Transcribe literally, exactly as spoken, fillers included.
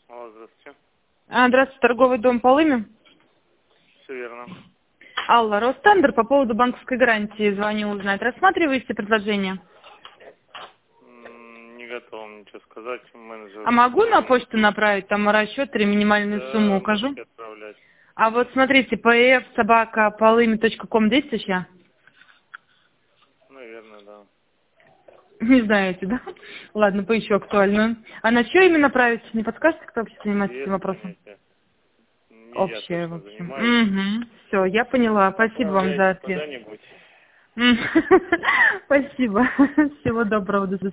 Алло, здравствуйте. А, здравствуйте, торговый дом Полыми. Все верно. Алла, Ростендер, по поводу банковской гарантии звоню узнать. Рассматриваете предложение? М, Не готов вам ничего сказать. Менеджер. А могу на звонил. почту направить, там расчет или минимальную сумму Да, укажу? можете отправлять. А вот смотрите, pf собака полыми точка ком действующая? Наверное, да. Не знаете, да? Ладно, поищу актуальную. А на что именно направить? Не подскажете, кто вообще занимается этим Без вопросом? понятия. Не я Общее, в точно общем. занимаюсь. Угу. Все, я поняла. Спасибо вам за Отправляйте ответ. куда-нибудь. М. Спасибо. Всего доброго. До